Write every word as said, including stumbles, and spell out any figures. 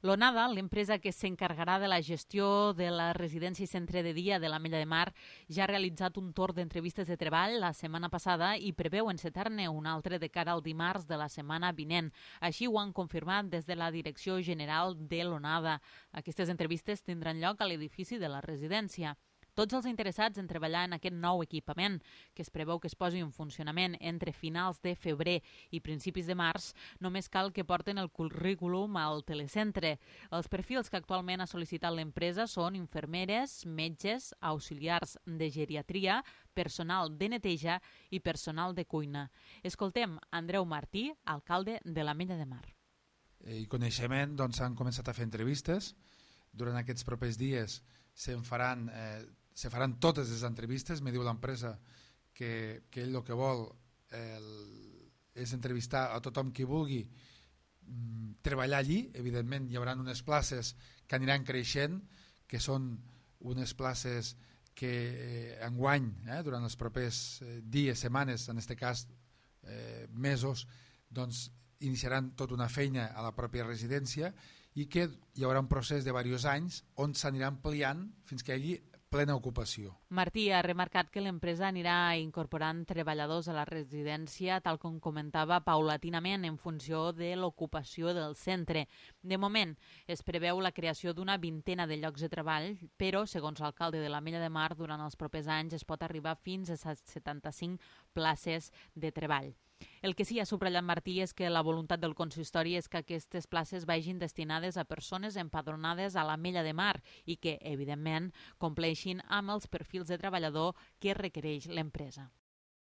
L'Onada, l'empresa que s'encarregarà de la gestió de la residència i centre de dia de l'Ametlla de Mar, ja ha realitzat un torn d'entrevistes de treball la setmana passada i preveu encetar-ne un altre de cara al dimarts de la setmana vinent. Així ho han confirmat des de la Direcció General de l'Onada. Aquestes entrevistes tindran lloc a l'edifici de la residència. Tots els interessats en treballar en aquest nou equipament, que es preveu que es posi en funcionament entre finals de febrer i principis de març, només cal que porten el currículum al telecentre. Els perfils que actualment ha sol·licitat l'empresa són infermeres, metges, auxiliars de geriatria, personal de neteja i personal de cuina. Escoltem Andreu Martí, alcalde de l'Ametlla de Mar. I coneixement, doncs s'han començat a fer entrevistes. Durant aquests propers dies se'n faran, eh, se faran totes les entrevistes. Me diu l'empresa que, que ell el que vol eh, és entrevistar a tothom qui vulgui mm, treballar allí. Evidentment hi haurà unes places que aniran creixent, que són unes places que eh, enguany, eh, durant els propers eh, dies, setmanes, en aquest cas eh, mesos, doncs iniciaran tota una feina a la pròpia residència i que hi haurà un procés de diversos anys on s'anirà ampliant fins que hi hagi plena ocupació. Martí ha remarcat que l'empresa anirà incorporant treballadors a la residència, tal com comentava, paulatinament en funció de l'ocupació del centre. De moment, es preveu la creació d'una vintena de llocs de treball, però, segons l'alcalde de l'Ametlla de Mar, durant els propers anys es pot arribar fins a setanta-cinc places de treball. El que sí ha subratllat Martí és que la voluntat del consistori és que aquestes places vagin destinades a persones empadronades a l'Ametlla de Mar i que, evidentment, compleixin amb els perfils de treballador que requereix l'empresa.